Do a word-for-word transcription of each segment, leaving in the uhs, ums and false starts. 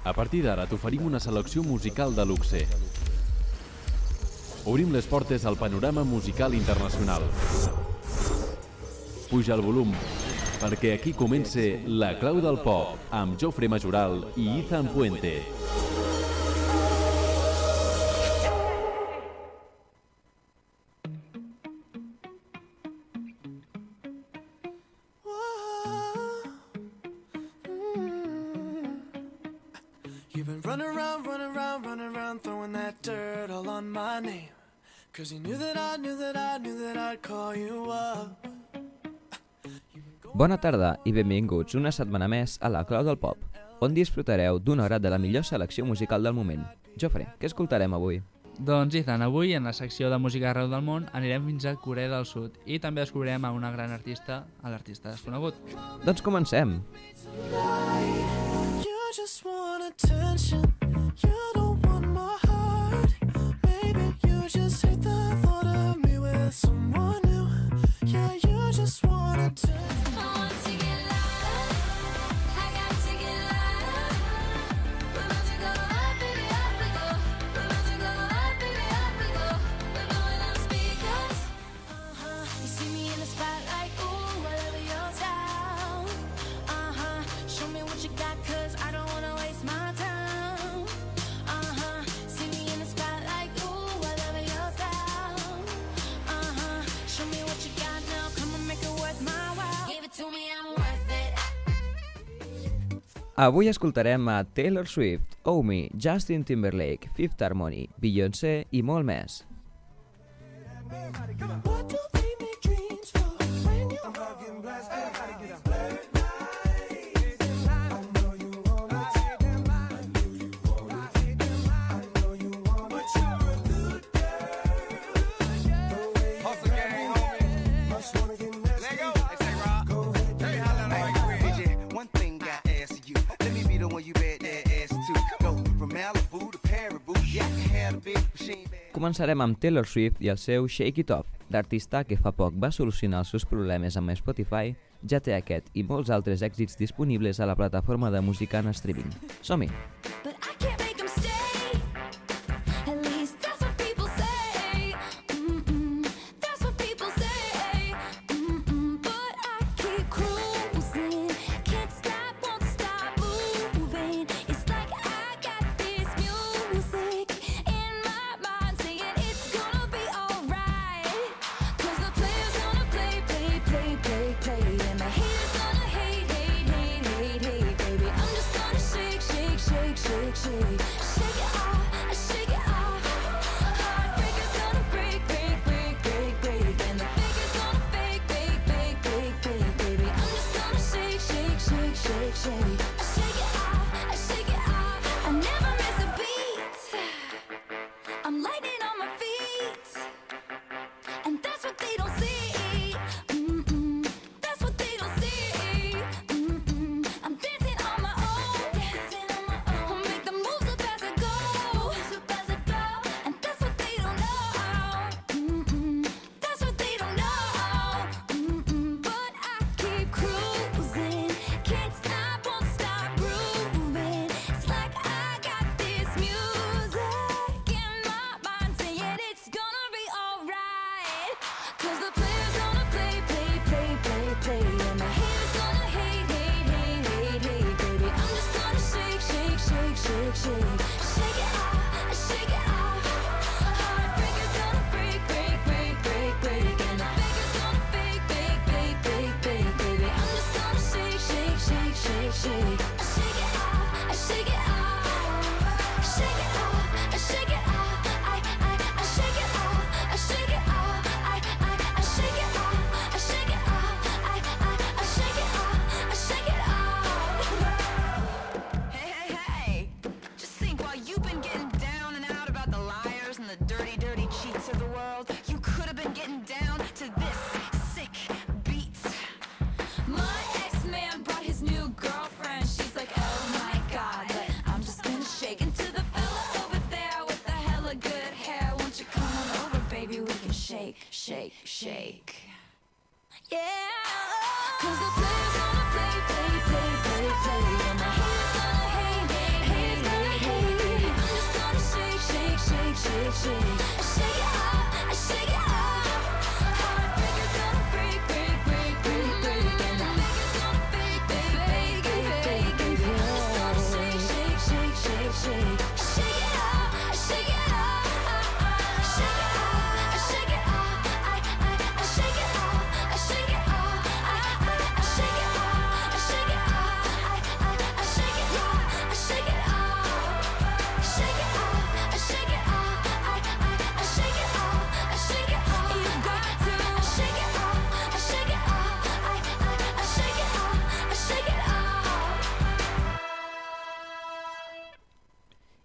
A partir d'ara t'oferim una selecció musical de luxe. Obrim les portes al panorama musical internacional. Puja el volum, perquè aquí comença La Clau del Pop, amb Jofre Majoral i Ethan Puente. You've been running around, running around, running around, throwing that dirt all on my name. Cause you knew that I knew that I knew that I'd call you up. Bona tarda i benvinguts una setmana més a La Clau del Pop, on disfrutareu d'una hora de la millor selecció musical del moment. Jofre, què escoltarem avui? Doncs Ethan, avui en la secció de música arreu del món anirem fins a Corea del Sud i també descobrirem a una gran artista, a l'artista desconegut. Doncs comencem! You just want attention, you don't want my heart. Maybe you just hate the thought of me with someone new. Yeah, you just want attention. Avui escoltarem a Taylor Swift, Omi, Justin Timberlake, Fifth Harmony, Beyoncé i molt més. Començarem amb Taylor Swift i el seu Shake It Off. L'artista, que fa poc va solucionar els seus problemes amb Spotify, ja té aquest i molts altres èxits disponibles a la plataforma de música en streaming. Som-hi! shake, shake. Yeah. Cause the players gonna play, play, play, play, play. And the haters gonna hate, hate, hate,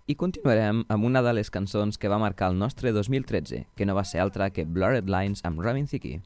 I continuarem amb una de les cançons que va marcar el nostre dos mil tretze, que no va ser altra que Blurred Lines amb Robin Thicke.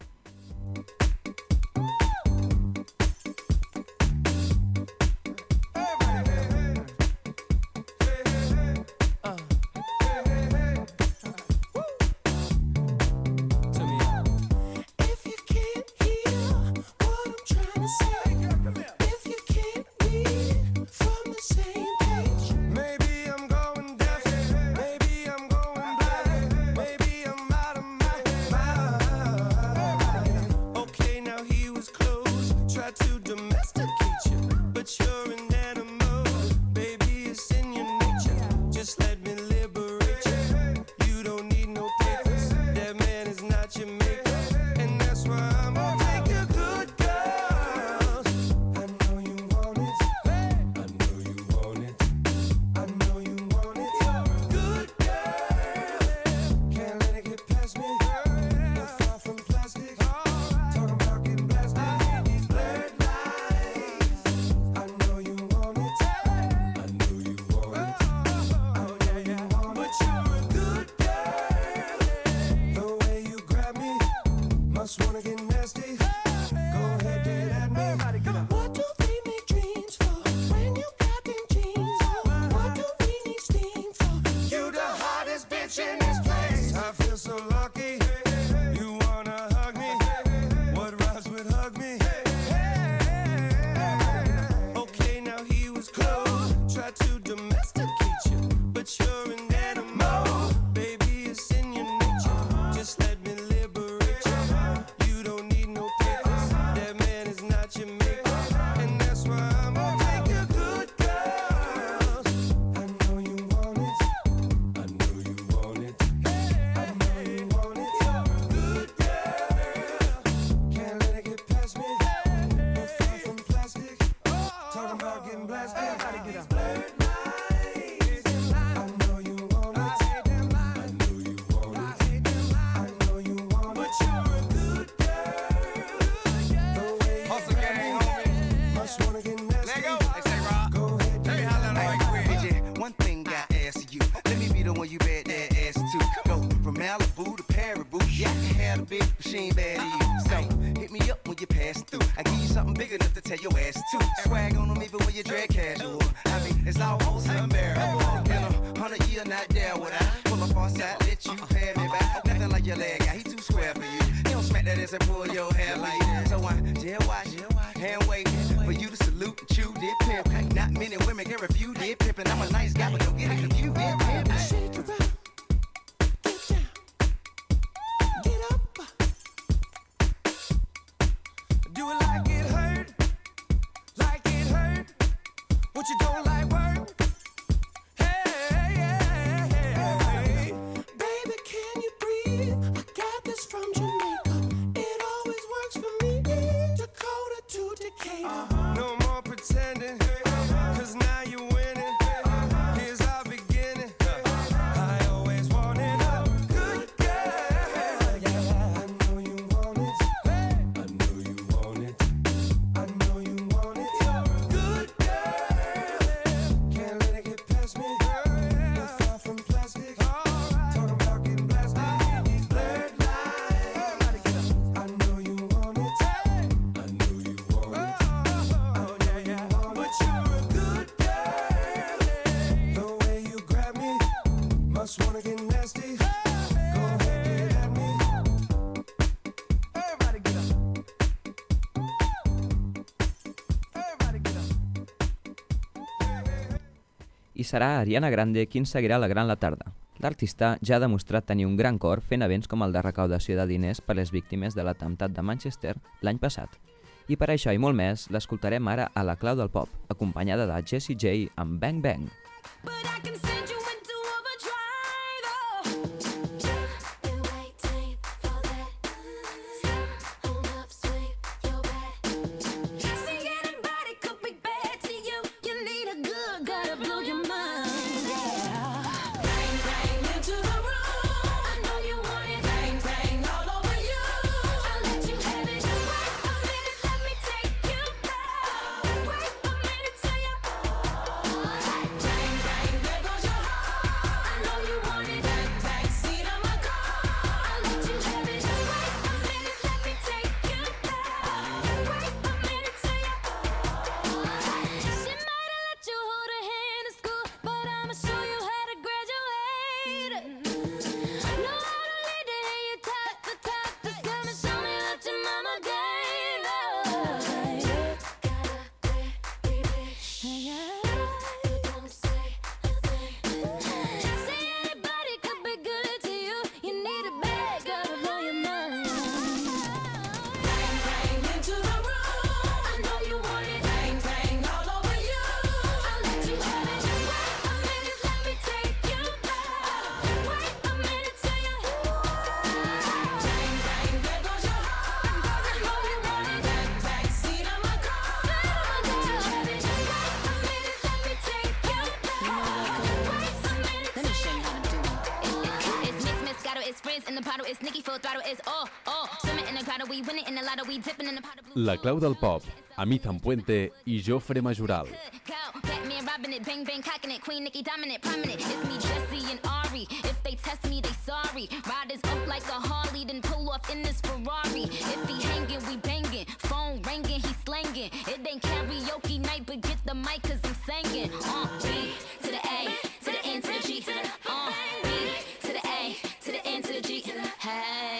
I serà Ariana Grande qui ens seguirà alegrant la tarda. L'artista ja ha demostrat tenir un gran cor fent events com el de recaudació de diners per les víctimes de l'atemptat de Manchester l'any passat. I per això i molt més, l'escoltarem ara a la clau del pop, acompanyada de Jessie J amb Bang Bang. Take bottle, it's Nicki full throttle, it's all, all. Swimming in the grotto, we winning in the lotto, we dipping in the pot of blue. La clau del pop, amb Ethan Puente i Jofre Majoral. Batman robbing it, bang bang cocking it, Queen Nicki dominant, prominent. It's me, Jesse and Ari. If they test me, they sorry. Riders up like a Harley, then pull off in this Ferrari. If he hanging, we banging. Phone ringing, he slanging. It ain't karaoke night, but get the mic 'cause I'm singing. Uh, B to the A, to the N, to the G, to the uh, B to the A, to the N, to the G. Hey.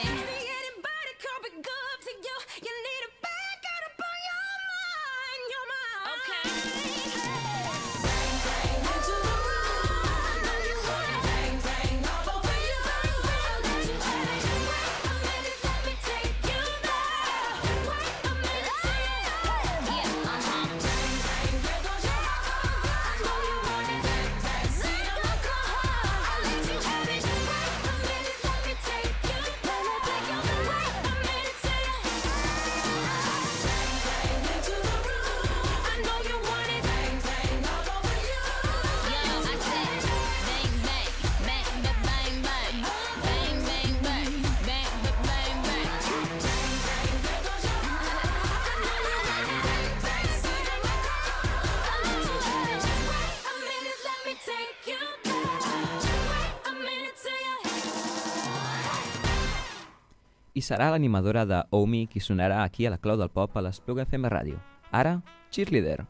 I serà l'animadora de Omi qui sonarà aquí a la clau del pop a l'Espluga F M Ràdio. Ara, Cheerleader.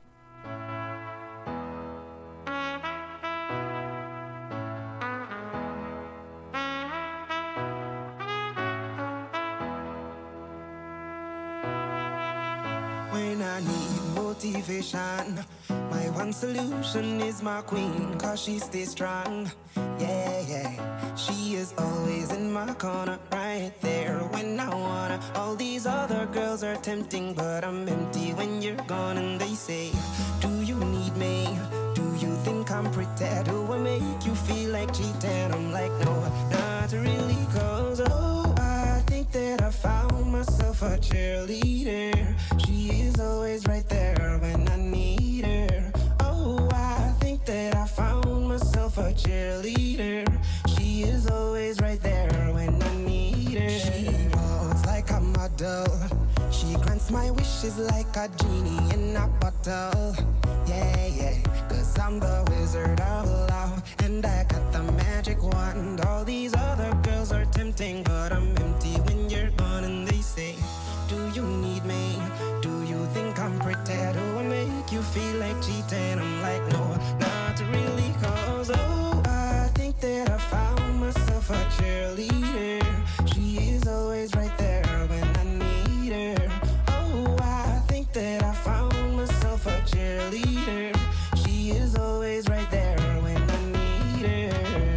When I need motivation, my one solution is my queen, 'cause she stays strong. Yeah, yeah. She is always in my corner, right there when I wanna. All these other girls are tempting, but I'm empty when you're gone. And they say, do you need me? Do you think I'm pretty? Do I make you feel like cheating? I'm like, no, not really, 'cause oh, I think that I found myself a cheerleader. She is always right there when I need her. Oh, I think that I found myself a cheerleader. She is always right there when I need her. She walks like a model. She grants my wishes like a genie in a bottle. Yeah, yeah, 'cause I'm the wizard of love, and I got the magic wand. All these other girls are tempting, but I'm empty when you're gone. And they say, do you need me? Do you think I'm pretty? Do I make you feel like cheating? I'm like, no, not really, 'cause oh, I think that I found myself a cheerleader. She is always right there when I need her. Oh, I think that I found myself a cheerleader. She is always right there when I need her.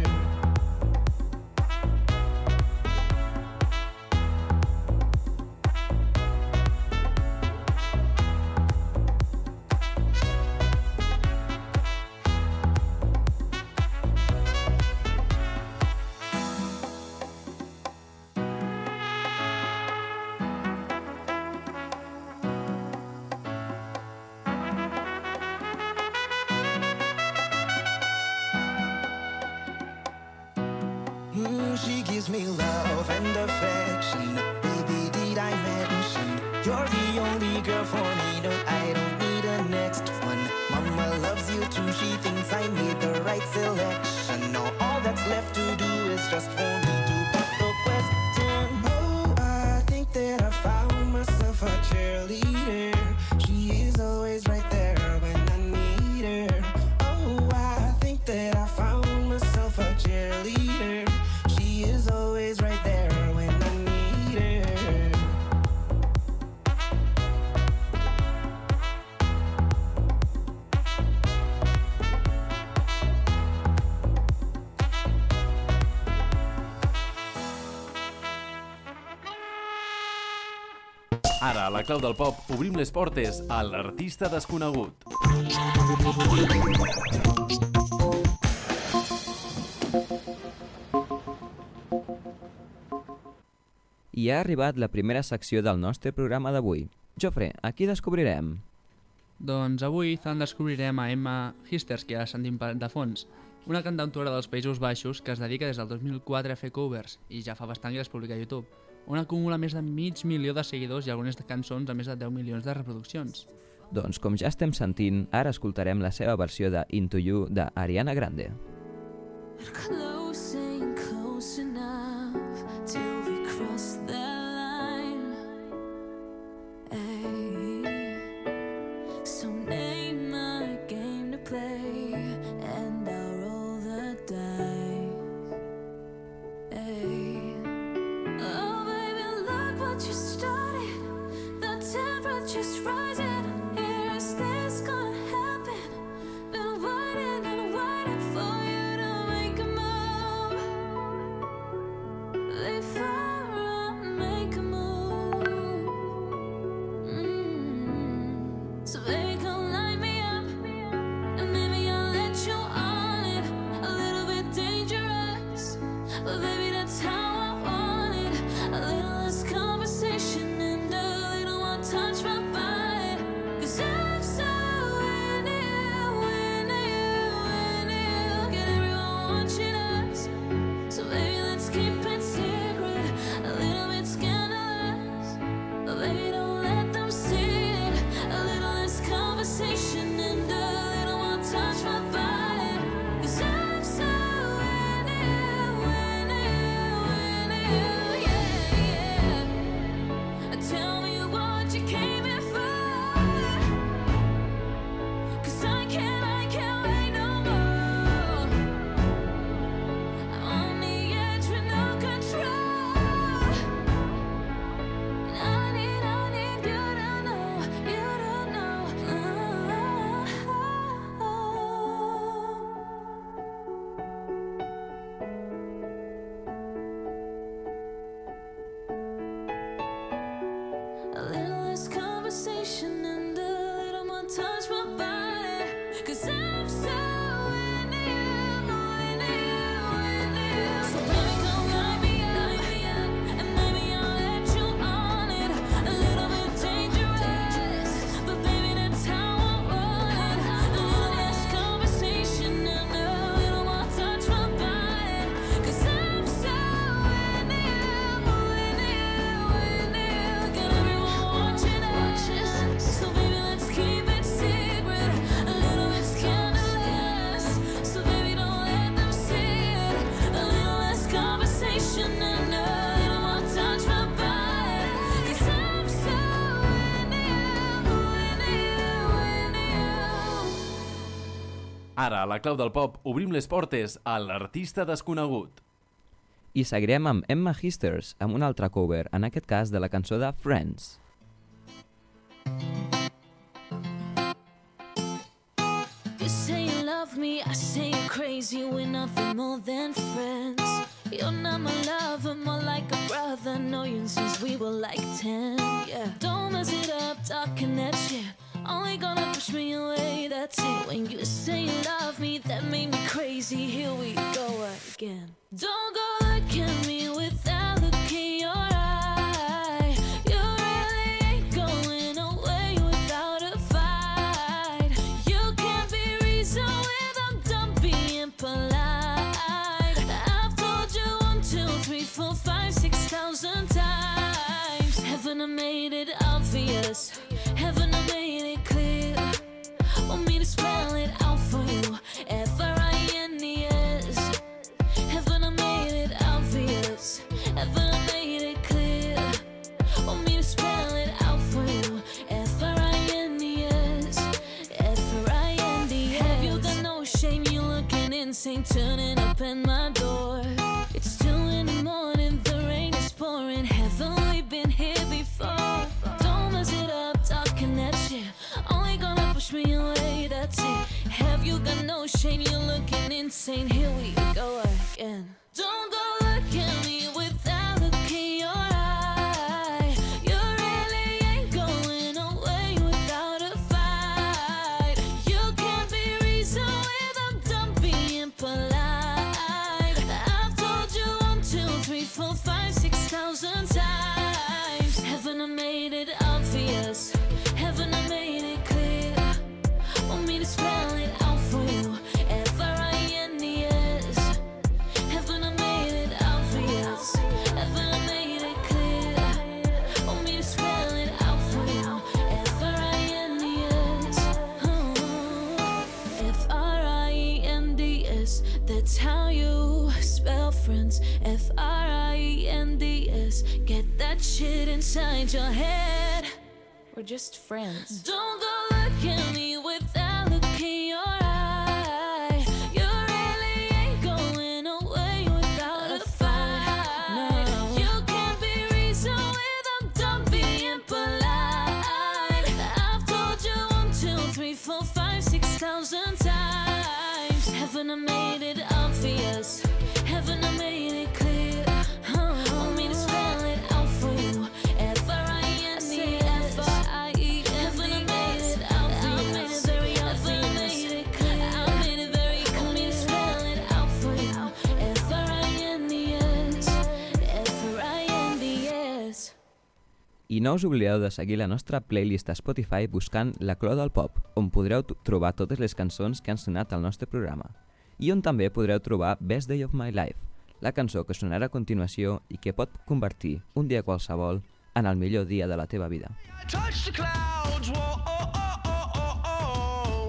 Mm, she gives me love and affection. Baby, did I mention you're the only girl for me? No, I don't need a next one. Mama loves you too. She thinks I made the right selection. Now all that's left to do is just for me to put the question. Oh, I think that I found myself a cheerleader. She is always right there when I need her. Oh, I think that I found myself a cheerleader. She is always right there when I need her. Ara, a la clau del pop, obrim les portes a l'artista desconegut. I ha arribat la primera secció del nostre programa d'avui. Jofre, a qui descobrirem? Doncs avui tant descobrirem a Emma Histers, que ja sentim de fons. una cantautora dels Països Baixos que es dedica des del dos mil quatre a fer covers i ja fa bastant que les publica a YouTube, on acumula més de mig milió de seguidors i algunes cançons a més de deu milions de reproduccions. Doncs com ja estem sentint, ara escoltarem la seva versió de Into You de Ariana Grande. Close ain't close enough till we cross the line. Ay. So name a game to play and I'll roll the dice. Ay. Oh baby, look what you started. The temperature's rising. Is this gonna happen? Been waiting and waiting for you to make a move. Before I make a move. Mm. So baby, come light me up, and maybe I'll let you on it. A little bit dangerous, but baby, that's how I want it. A little less conversation and a little more touch my body. 'Cause I'm so into you, into you, into you. Get everyone watching us. So baby, let's keep it secret, a little bit scandalous. But baby, don't let them see it. A little less conversation and a little more touch my body. 'Cause I'm so into you, into you, into you. Yeah, yeah. Tell me what you came here for. 'Cause I can't, I can't wait no more. I'm on the edge with no control. And I need, I need you to know, you to know. A little less conversation and a little more touch my body. 'Cause I'm so into you, into you, into you. So baby, come light me up, and maybe I'll let you on it. A little bit dangerous, but baby, that's how I want it. A little less conversation and a little more touch my body. 'Cause I'm so into you, into you, into you. Got everyone watching us. So baby, let's keep it secret, a little bit scandalous. So baby, don't let them see it. A little less conversation and a little more touch my body. 'Cause I'm so into you, into you, into you. Ara, a la clau del pop, obrim les portes a l'artista desconegut. I seguirem amb Emma Histers, amb un altre cover, en aquest cas de la cançó de Friends. You say you love me, I say you're crazy. We're nothing more than friends. You're not my lover, more like a brother. Know you since we were like ten. Yeah, don't mess it up, talking that shit. Only gonna push me away, that's it. When you say you love me, that made me crazy. Here we go again. Don't go look at me with that look in your eye. You really ain't going away without a fight. You can't be reasoned with, I'm done being polite. I've told you one, two, three, four, five, six thousand times. Haven't I made it obvious? Haven't I made it clear? Want me to spell it out for you? F R I N E S. Haven't I made it obvious? Haven't I made it clear? Want me to spell it out for you? F R I N E S. F R I N E S. Have you got no shame? You looking insane, turning up at my door. It's two in the morning, the rain is pouring. Haven't we been here before? Don't mess it up, talking that shit. Only gonna push me away, that's it. Have you got no shame? You're looking insane. Here we go again. Don't go look at me with that look in your eye. You really ain't going away without a fight. You can't be reasoned with, I'm done being polite. I've told you one, two, three, four, five, six thousand times. Haven't I made it obvious? Haven't I made it clear? Want me to spell it out for you? F R I N E It's how you spell friends, F R I E N D S. Get that shit inside your head. We're just friends. Don't go look at me with that look in your eye. You really ain't going away without a fight. No, you can't be reasoned with, I'm done being polite. I've told you one, two, three, four, five, six thousand times. Haven't I made it obvious? Haven't I made it clear? Huh? Want me to spell it out for you? F R I N D S. Haven't I made it obvious? I made it very obvious. I made it clear. I made it very clear. Want me to spell it out for you? F R I N D S. F R I N D S. I no us oblideu de seguir la nostra playlist a Spotify buscant La Clou del Pop, on podreu t- trobar totes les cançons que han sonat al nostre programa, i on també podreu trobar Best Day of My Life, la cançó que sonarà a continuació i que pot convertir un dia qualsevol en el millor dia de la teva vida. Touch the clouds, whoa, oh, oh, oh, oh,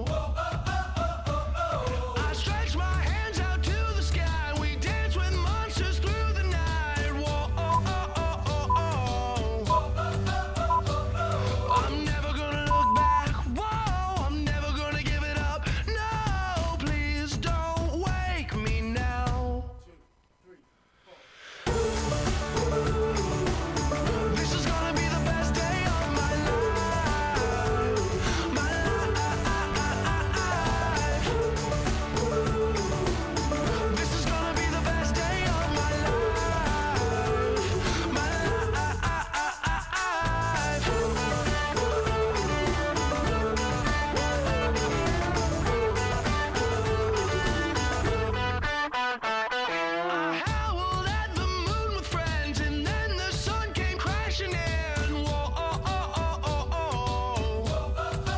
oh. I stretch my hands out to the sky. We dance with monsters through the night. Whoa, oh, oh, oh, oh, oh. I'm never gonna look back. Whoa, I'm never gonna give it up. No, please don't wake me now. This is gonna be the best day of my life. My life. This is gonna be the best day of my life. My life. I howled at the moon with friends, and then the sun came crashing in. Whoa, oh, oh, oh, oh, oh.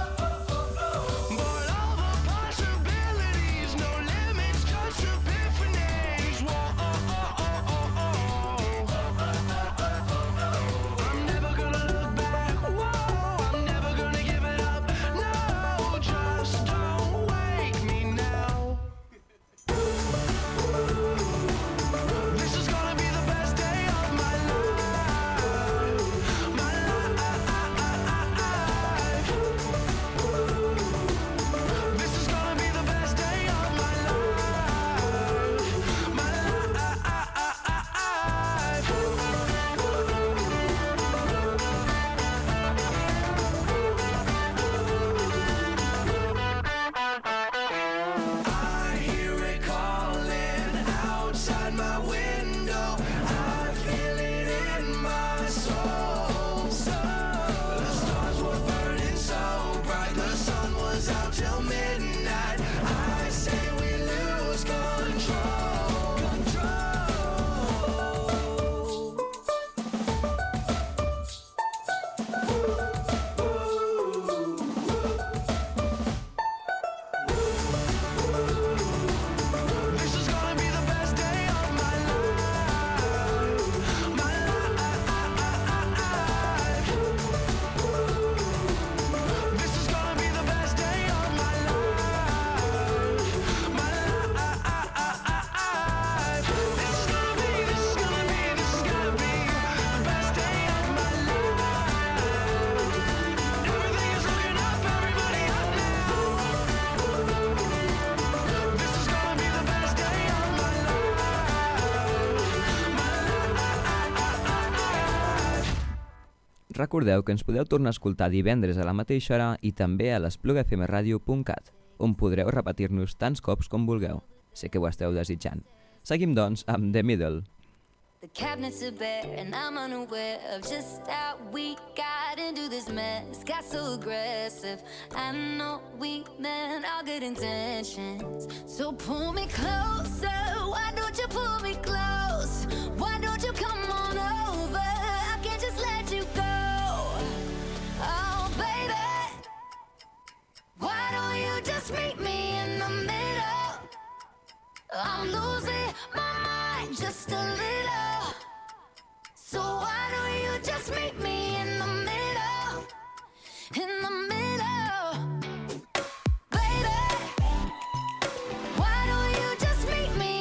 But all the possibilities, no limits, just epiphanies. Whoa, oh, oh, oh, oh, oh. I'm never gonna look back. Whoa, I'm never gonna give it up. No, just don't wake me now. This is gonna be the best day of my life. My life. This is gonna be the best day of my life. My I hear it calling outside my window. I feel it in my soul. The stars were burning so bright. The sun was out till midnight. I say we lose control. Control. This is gonna be the best day of my life. My life. This is gonna be the best day of my life. My life. This is gonna be, this is gonna be, this is gonna be the best day of my life. Everything is looking up, everybody up now. This is gonna be the best day of my life. My life. Recordeu que ens podeu tornar a escoltar divendres a la mateixa hora i també a l'espluga f m radio punt cat, on podreu repetir-nos tants cops com vulgueu. Sé que ho esteu desitjant. Seguim, doncs, amb The Middle. The cabinets are bare and I'm unaware of just how we got into this mess. Got so aggressive. I know we meant all good intentions. So pull me closer. Why don't you pull me close? Why don't you come on over? I can't just let you go. Oh, baby. Why don't you just meet me in the middle? I'm losing my mind just a little. So why don't you just meet me in the middle? In the middle. Baby, why don't you just meet me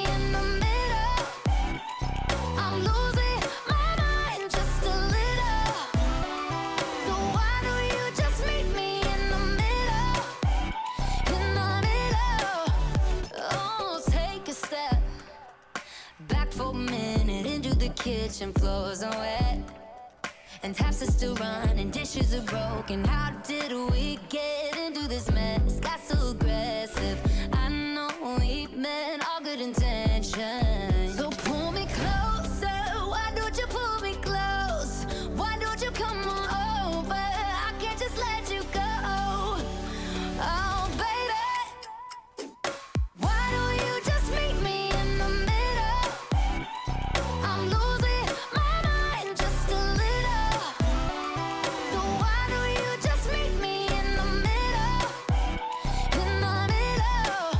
kitchen floors are wet, and taps are still running, dishes are broken. How did we get into this mess? Got so aggressive. I know we meant all good intentions. So pull me closer. Why don't you pull me close? Why don't you come on over? I can't just let you go. Oh, baby, why don't you just meet me in the middle? I'm losing my mind just a little. So why don't you just meet me in the middle? In the middle.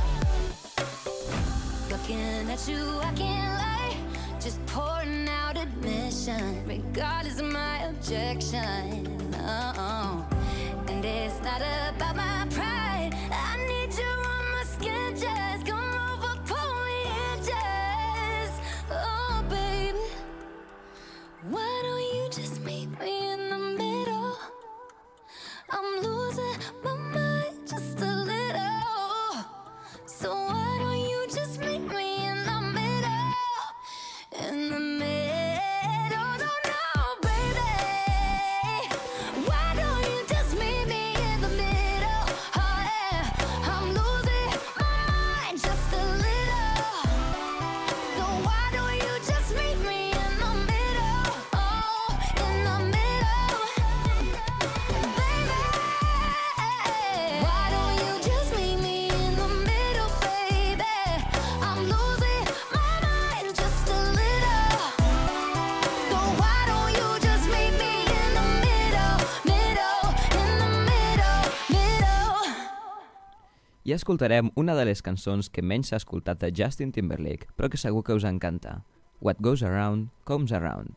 Looking at you, I can't lie. Just pouring out admission, regardless of my objection. Oh, and it's not about my pride. I need you on my skin, just come over, pull me in, just. Oh, baby, why don't you just meet me in the middle? I'm losing my mind just a little. So why don't you just meet me in the middle? In the middle, no, no, baby. Why don't you just meet me in the middle? Oh, yeah. I'm losing my mind just a little. So why don't you just meet me in the middle? Oh, in the middle, baby. Why don't you just meet me in the middle, baby? I'm losing my mind just a little. So why don't you just meet me in the middle, middle, in the middle, middle. I escoltarem una de les cançons que menys s'ha escoltat de Justin Timberlake, però que segur que us encanta. What Goes Around, Comes Around.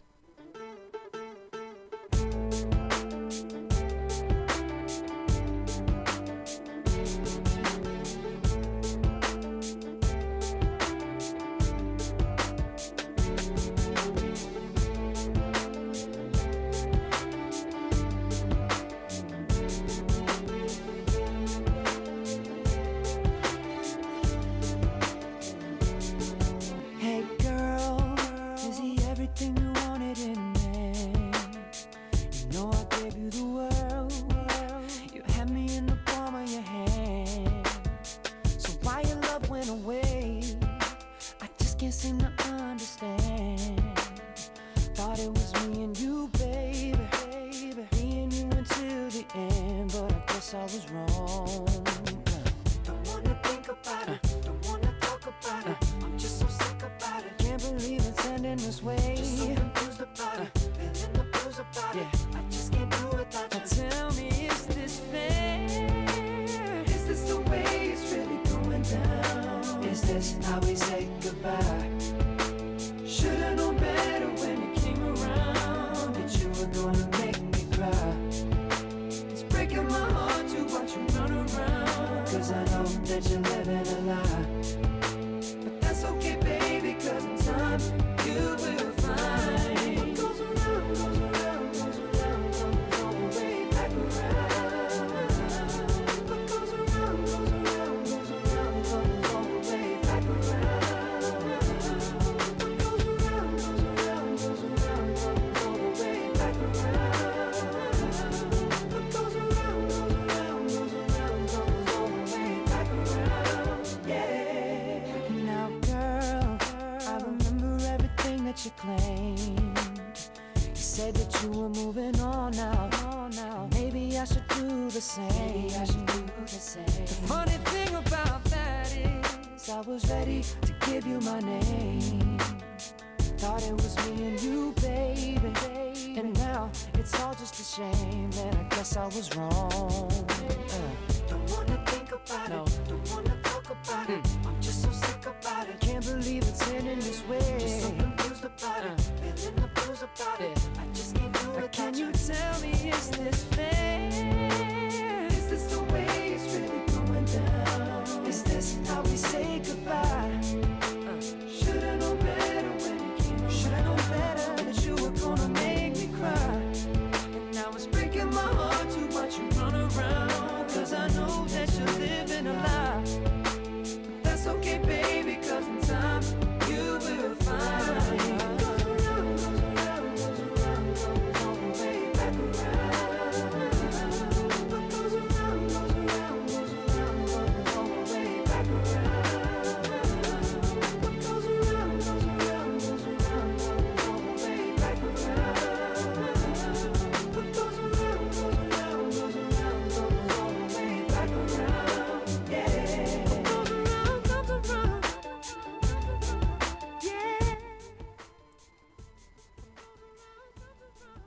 Hey girl, is he everything you wanted in a man? You know I gave you the world. You had me in the palm of your hand. So why your love went away? I just can't seem to understand. Thought it was me and you, baby. Me and you until the end, but I guess I was wrong. Don't wanna think about it. Don't wanna talk about it. I'm just so sick about it. Can't believe it's ending this way. Just so confused about it. Feeling the blues about it. I just can't do it without you. Tell me, is this fair? Is this the way it's really going down? Is this how we say goodbye? Should've known better when you came around that you were gonna make me cry. It's breaking my heart to watch you run around, 'cause I know that you're living a lie. But that's okay, baby, 'cause in time you will find what goes around, goes around, goes around, comes all the way back around. What goes around, goes around, goes around, comes all the way back around. What goes around, goes around, goes around, comes all the way back around. What goes around, goes around, goes around, comes all the way back around. Yeah. Now, girl, I remember everything that you claimed. You said that you were moving on now. Maybe I should do the same. Maybe I should do the same. The funny thing about that is I was ready to give you my name. Thought it was me and you, baby. And now it's all just a shame, and I guess I was wrong. Uh. Don't wanna think about No. it. Don't wanna talk about it. I'm just so sick about it. Can't believe it's ending this way. Just so confused about it. Feeling the blues about it. I just can't do it. Can you tell me, is this fair? Is this the way it's really going down? Is this how we say goodbye? Should've known better when you came around. Should've known better that you were gonna make me cry. And now it's breaking my heart to watch you run around, 'cause I know that you're living a lie. But that's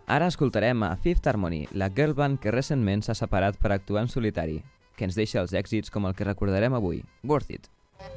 Ara escoltarem a Fifth Harmony, la girl band que recentment s'ha separat per actuar en solitari, que ens deixa els èxits com el que recordarem avui, Worth It.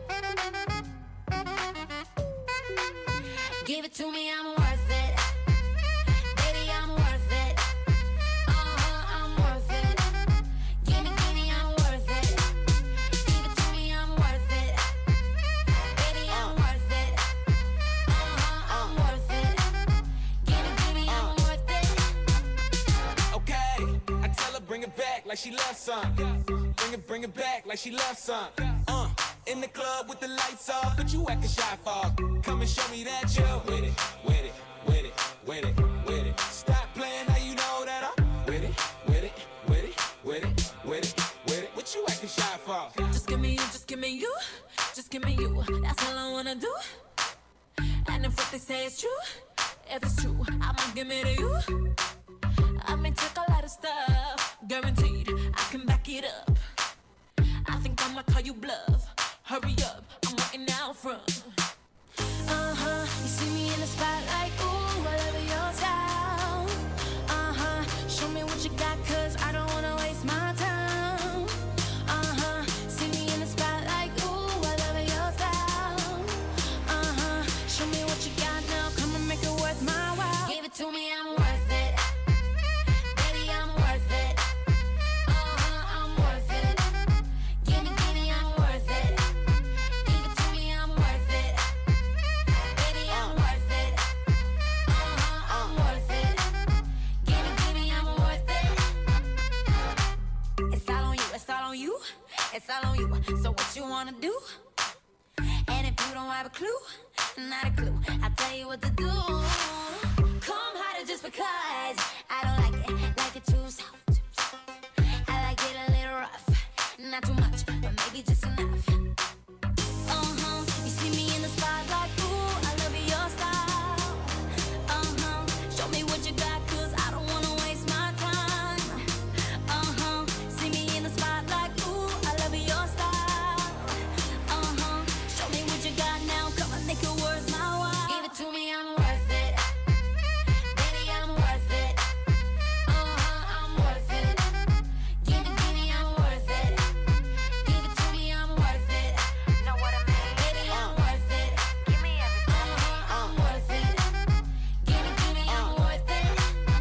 Give it to me, I'm worth it. Baby, I'm worth it. Uh-huh, I'm worth it. Give me, give me, I'm worth it. Give it to me, I'm worth it. Baby, I'm worth it. Uh-huh, I'm worth it. Give me, give me, I'm worth it. Okay, I tell her bring it back like she loves some. Bring it, bring it back like she loves some. Uh. In the club with the lights off, but you acting shy for. Come and show me that you're with it, with it, with it, with it, with it. Stop playing, now you know that I'm with it, with it, with it, with it, with it, with it. What you acting shy for? Just give me you, just give me you, just give me you. That's all I wanna do. And if what they say is true, if it's true, I'ma give it to you. I may take a lot of stuff, guaranteed I can back it up. I think I'ma call you bluff. Hurry up, I'm waiting out front. Uh-huh, you see me in the spotlight, ooh, I love your style. Uh-huh, show me what you got, cause I don't wanna waste my time. Uh-huh, see me in the spotlight, ooh, I love your style. Uh-huh, show me what you got now, come and make it worth my while. Give it to me, I'm worth it. Baby, I'm worth it. Uh-huh, I'm worth it. Give me, give me, I'm worth it. It's all on you, so what you wanna do? And if you don't have a clue, not a clue, I'll tell you what to do. Come harder just because I don't like it, like it too soft. I like it a little rough, not too much, but maybe just enough. Uh-huh, you see me in the spotlight, ooh, I love your style. Uh-huh, show me what you got, cause I don't wanna waste my time. Uh-huh, see me in the spotlight, ooh, I love your style. Uh-huh, show me what you got now, come and make it worth my while. Give it to me, I'm worth it. Baby, I'm worth it. Uh-huh, I'm worth it. Give me, give me, I'm worth it. Give it to me, I'm worth it. Know what I mean? Baby, I'm worth it. Give me everything. Uh-huh, I'm worth it. Give me, give me, I'm worth it.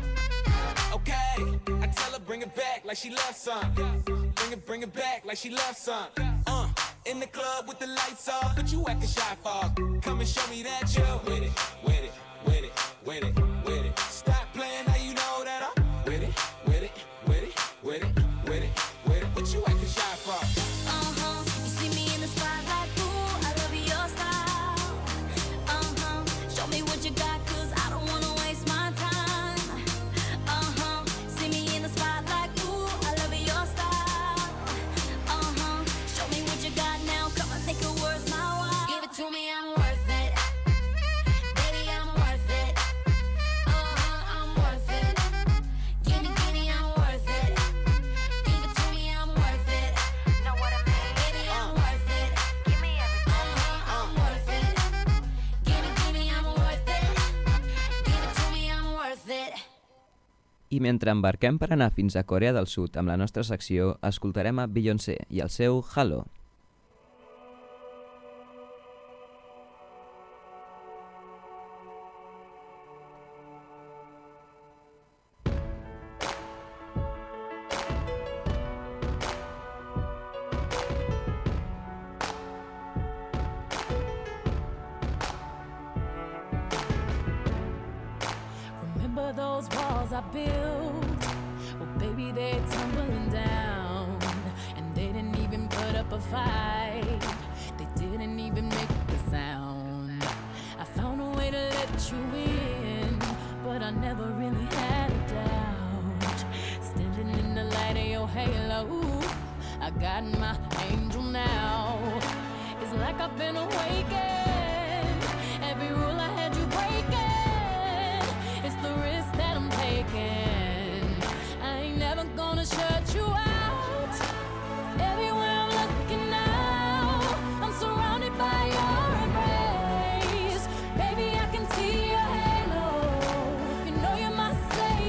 Okay, I tell her bring it back like she loves some. Bring it, bring it back like she loves some. Uh, in the club with the lights off, but you acting shy for. Come and show me that you're with it, with it, with it, with it, with it. Stop playing, now you know that I'm with it, with it, with it, with it, with it, with it. What you acting shy for? Uh-huh, you see me in the spotlight, ooh, I love your style. Uh-huh, show me what you got, cause I don't wanna waste my time. Uh-huh, see me in the spotlight, ooh, I love your style. Uh-huh, show me what you got now, come and make it worth my while. Give it to me, I'm worth it. Baby, I'm worth it. Uh-huh, I'm worth it. Give me, give me, I'm worth it. Give it to me, I'm worth it. Know what I mean? Baby, I'm worth it. Give me everything. Uh-huh, I'm worth it. Give me, give me, I'm worth it. Give it to me, I'm worth it. I mentre embarquem per anar fins a Corea del Sud amb la nostra secció, escoltarem a Beyoncé i el seu Halo. Remember those walls I built? Well, baby, they're tumbling down. And they didn't even put up a fight. They didn't even make a sound. I found a way to let you in, but I never really had a doubt. Standing in the light of your halo, I got my angel now. It's like I've been awakened. Every rule I had you breaking. It's the risk that I'm taking. I ain't never gonna shut you out. Everywhere I'm looking now, I'm surrounded by your embrace. Baby, I can see your halo. You know you're my savior.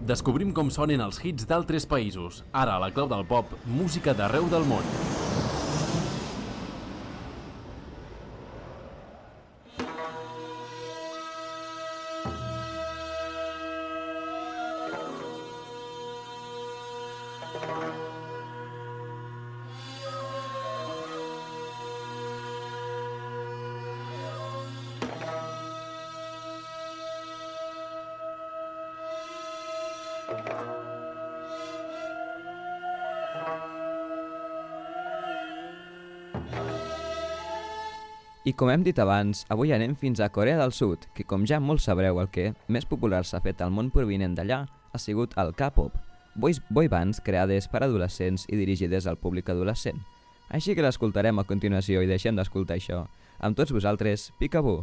descobrim com sonen els hits d'altres països. Ara, a la clau del pop, música d'arreu del món. I com hem dit abans, avui anem fins a Corea del Sud, que com ja molt sabreu el que més popular s'ha fet al món provinent d'allà ha sigut el K-pop, boy bands creades per adolescents i dirigides al públic adolescent. Així que l'escoltarem a continuació i deixem d'escoltar això. Amb tots vosaltres, Peekaboo!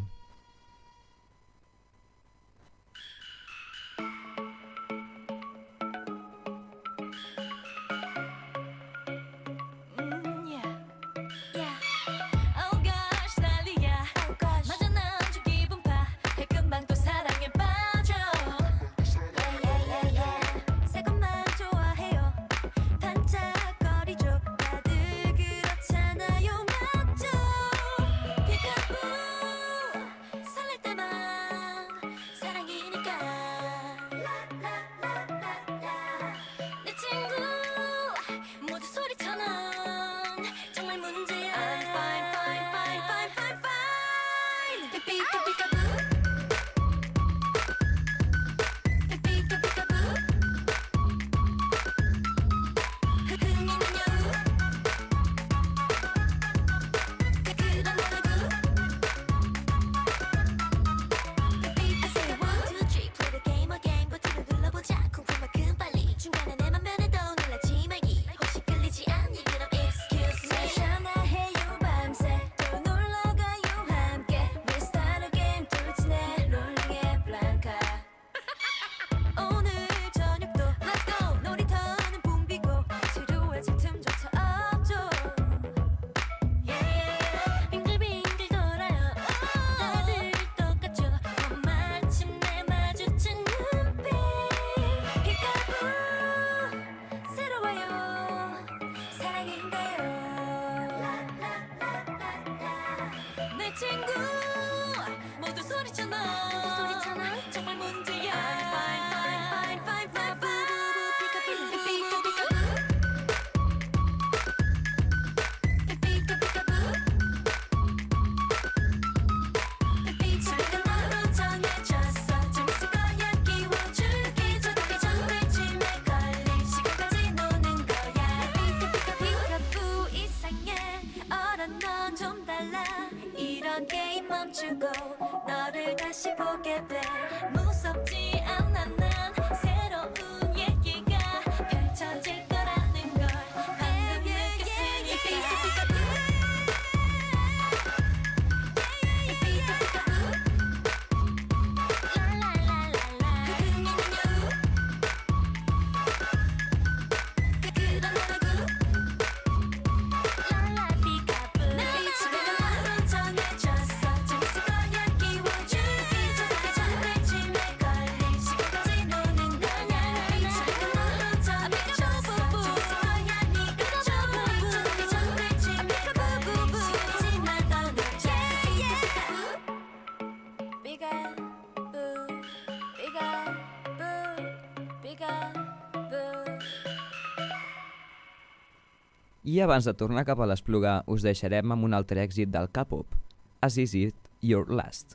I abans de tornar cap a l'Espluga, us deixarem amb un altre èxit del K-pop, As Is It Your Last.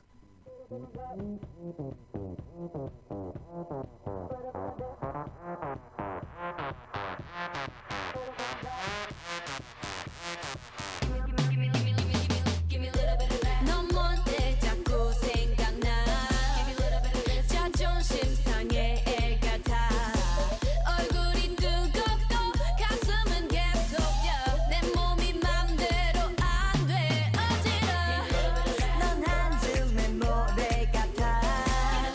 넌 한 줌의 모래 같아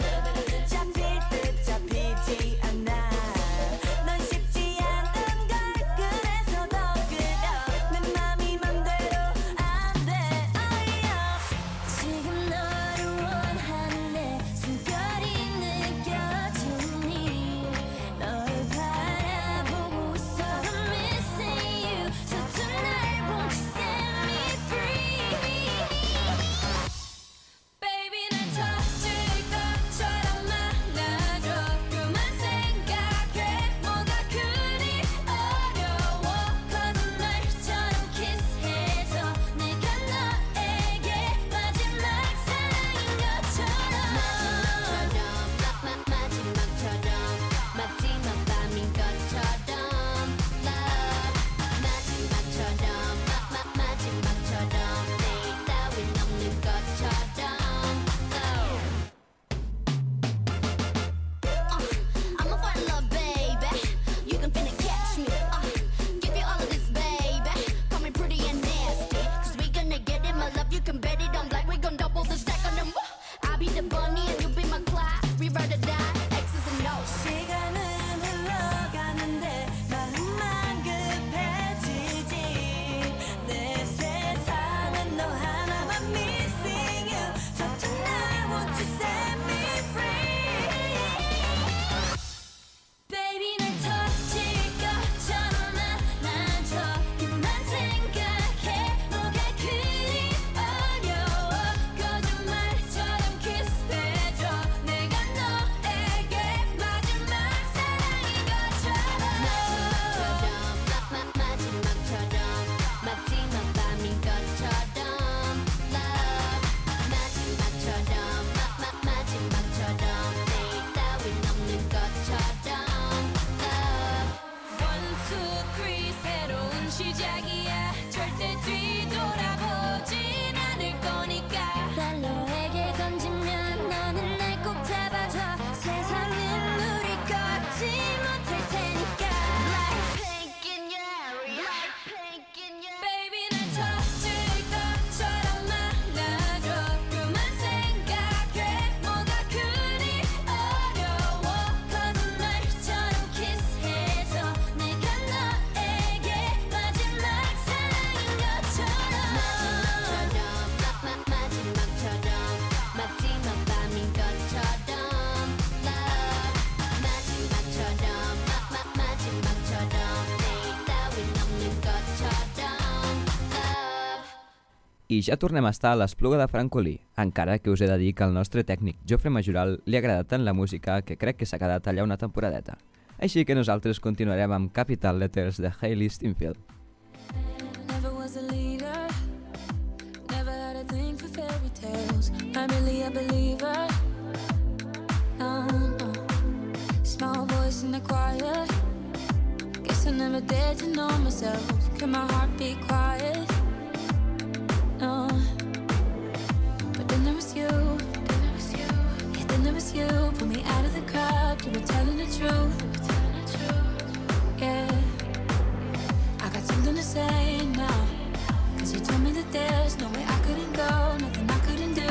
I ja tornem a estar a l'Espluga de Francolí, encara que us he de dir que al nostre tècnic Jofre Majoral li ha agradat tant la música que crec que s'ha quedat allà una temporadeta. Així que nosaltres continuarem amb Capital Letters de Hailey Steinfeld. Never was a leader, never had a thing for fairy tales. I'm really a believer. No, no. Small voice in the choir. Guess I never dared to know myself. Can my heart be quiet? No. But then there was you. Then there was you. Yeah, then there was you. Pull me out of the crowd. You were telling the truth. You were telling the truth. Yeah. I got something to say now. Cause you told me that there's no way I couldn't go. Nothing I couldn't do.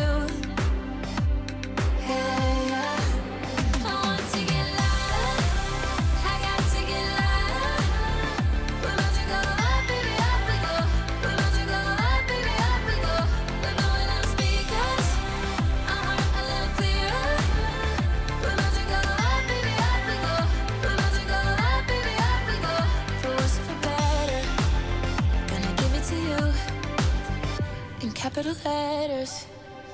Hey, yeah. I want to get louder. I got to get louder. We're about to go up, baby, up we go. We're about to go up, baby, up we go. We're blowing out speakers. Our heart a little clearer. We're about to go up, baby, up we go. We're about to go up, baby, up we go. For worse or for better, gonna give it to you in capital letters.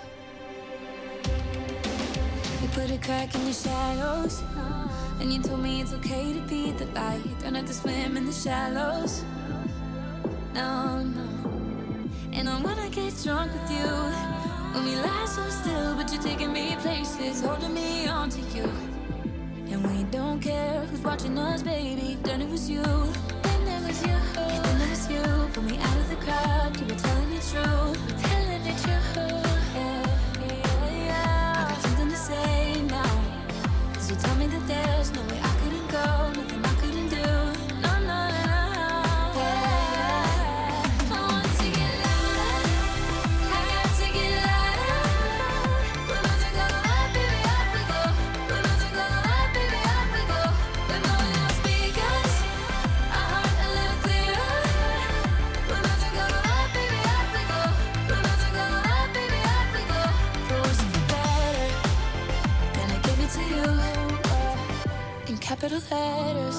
You put a crack in your shadows, and you told me it's okay to be the light. Don't have to swim in the shallows. No, no. And I wanna get drunk with you. When we lie so still, but you're taking me places, holding me on to you. And we don't care who's watching us, baby. Then it was you. Then there was you. Yeah, then there was you. Pull me out of the crowd. You were telling the truth. You were telling the truth. Yeah, yeah, yeah. I got something to say now. Cause you told me that there's no way I couldn't go. Nothing I couldn't do. No, no, no, no. Yeah. I want to get louder. I got to get louder. We're about to go up, baby, up we go. We're about to go up, baby, up we go. We're blowing out speakers. Our heart a little clearer. We're about to go up, baby, up we go. We're about to go up, baby, up we go. For worse or for better, gonna give it to you in capital letters.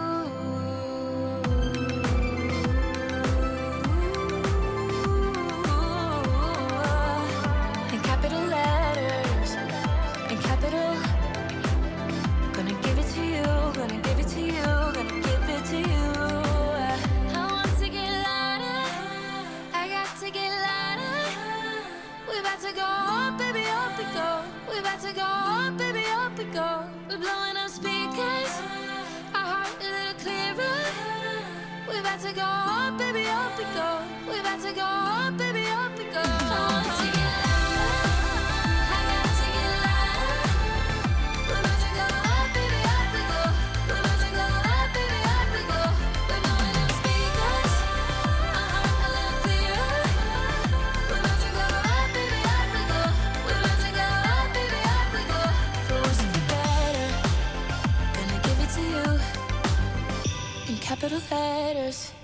In capital letters, in capital. Gonna give it to you, gonna give it to you, gonna give it to you. I want to get louder, I got to get louder. We're about to go up, baby, up we go. We're about to go up, baby, up we go. We're blowing up speakers, our heart a little clearer. We're about to go up, baby, up we go. We're about to go up, baby, up we go. I want to get louder, I got to get louder. We're about to go up, baby, up we go. We're about to go up, baby, up we go. We're blowing up speakers, our heart a little clearer. We're about to go up, baby, up we go. We're about to go up, baby, up we go. For worse or for better, gonna give it to you in capital letters.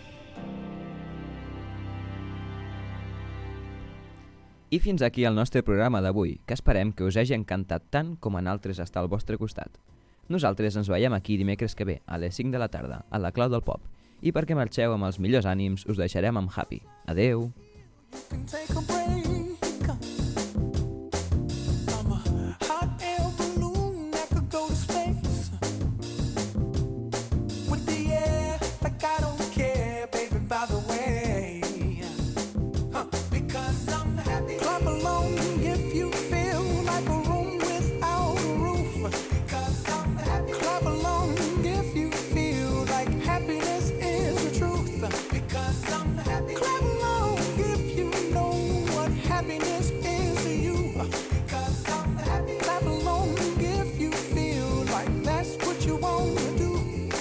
I fins aquí el nostre programa d'avui, que esperem que us hagi encantat tant com en altres estar al vostre costat. Nosaltres ens veiem aquí dimecres que ve, a les cinc de la tarda, a la Clau del Pop. I perquè marxeu amb els millors ànims, us deixarem amb Happy. Adeu! can take a break. I'm a hot air balloon that could go to space. With the air, like I don't care, baby, by the way. Huh. Because I'm happy. Clap along if you feel like a room without a roof. Because I'm happy. Clap along if you feel like happiness is the truth. Because I'm happy. Clap along if you know what happiness is to you. Because I'm happy. Clap along if you feel like that's what you want to do.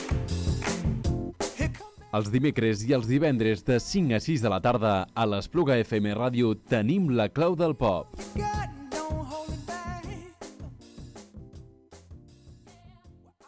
Els dimecres i els divendres de cinc a sis de la tarda a l'Espluga F M Ràdio tenim la clau del pop. God